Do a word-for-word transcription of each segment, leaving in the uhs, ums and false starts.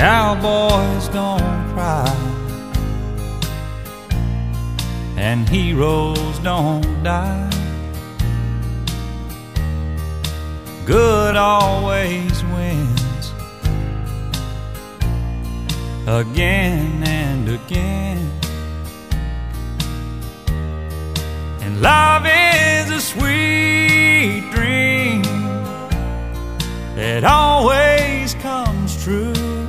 Cowboys don't cry, and heroes don't die. Good always wins, again and again. And love is a sweet dream that always comes true.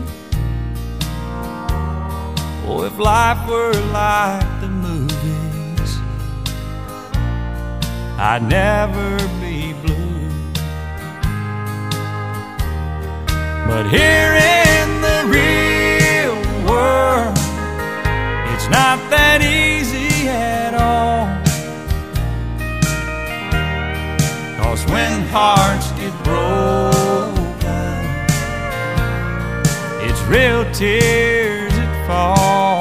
Oh, if life were like the movies, I'd never be blue. But here in the real world, it's not that easy at all. 'Cause when hearts get broken, it's real tears that fall.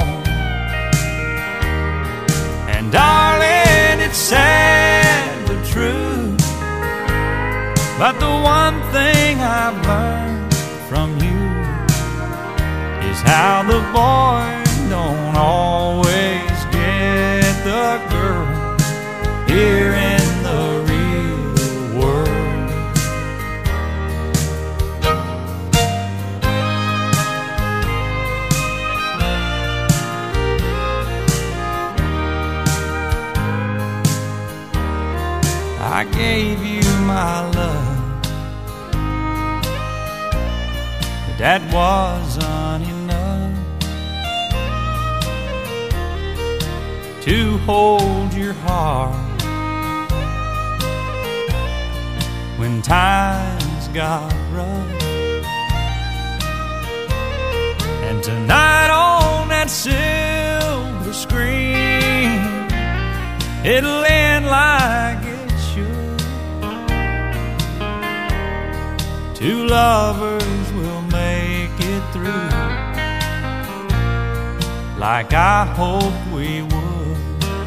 And darling, it's sad but true, but the one thing I've learned from you is how the boy don't always get the girl here in the real world. I gave you my love, but that wasn't enough to hold your heart when times got rough. And tonight on that silver screen, it'll end like it should. Two lovers will make it through, like I hoped we would.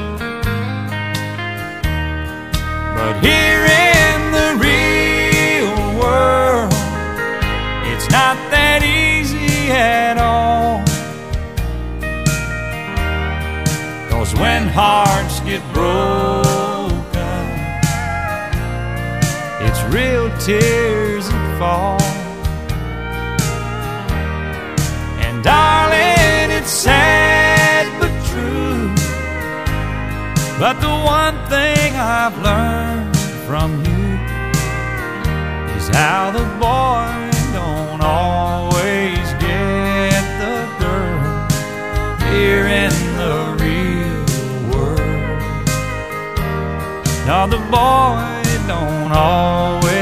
But here in the real world, it's not that easy at all. 'Cause when hearts get broken, it's real tears that fall. And darling, it's sad but true, but the one thing I've learned from you is how the boy don't always get the girl here in the real world. No, the boy don't always